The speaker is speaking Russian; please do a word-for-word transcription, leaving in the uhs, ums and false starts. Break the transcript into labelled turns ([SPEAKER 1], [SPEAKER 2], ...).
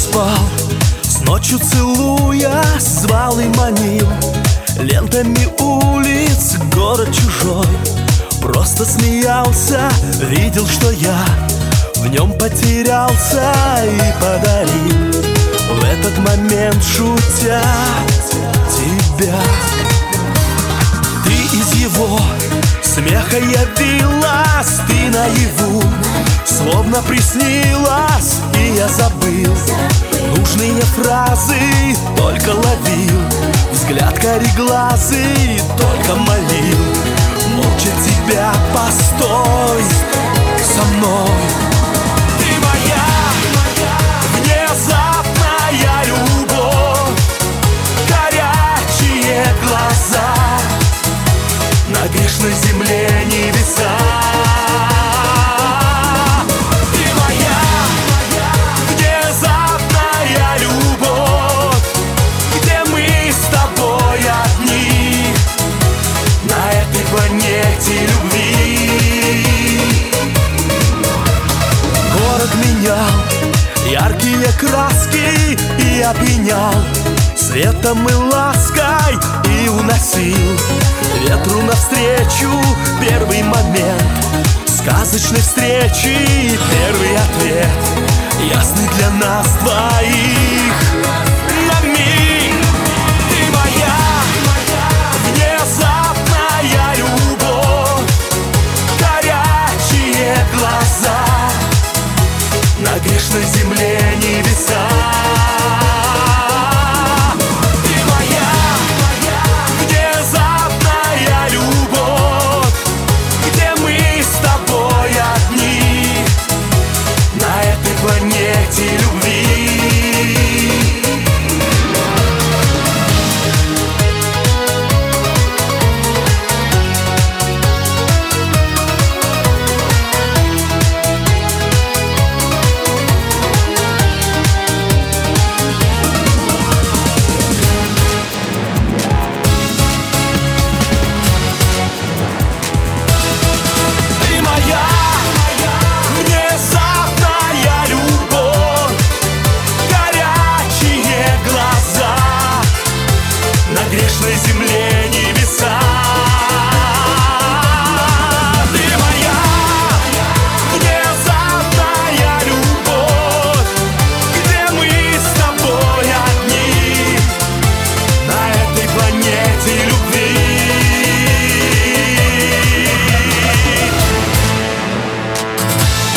[SPEAKER 1] спал, с ночью целуя, звал и манил лентами улиц, город чужой. Просто смеялся, видел, что я в нем потерялся, и подарил в этот момент, шутя, тебя. Ты из его смеха явилась, ты наяву словно приснилась, и я забыл нужные фразы, только ловил взгляд кореглазый, только молил молча тебя: постой со мной. Ты моя внезапная любовь, горячие глаза, на грешной земле небеса. Ты моя внезапная любовь, где мы с тобой одни на этой планете любви. Город менял яркие краски и опьянял светом и лаской, и уносил ветру навстречу первый момент сказочной встречи, первый ответ, ясный для нас двоих на миг. Ты моя внезапная любовь, горячие глаза, на грешной земле небеса.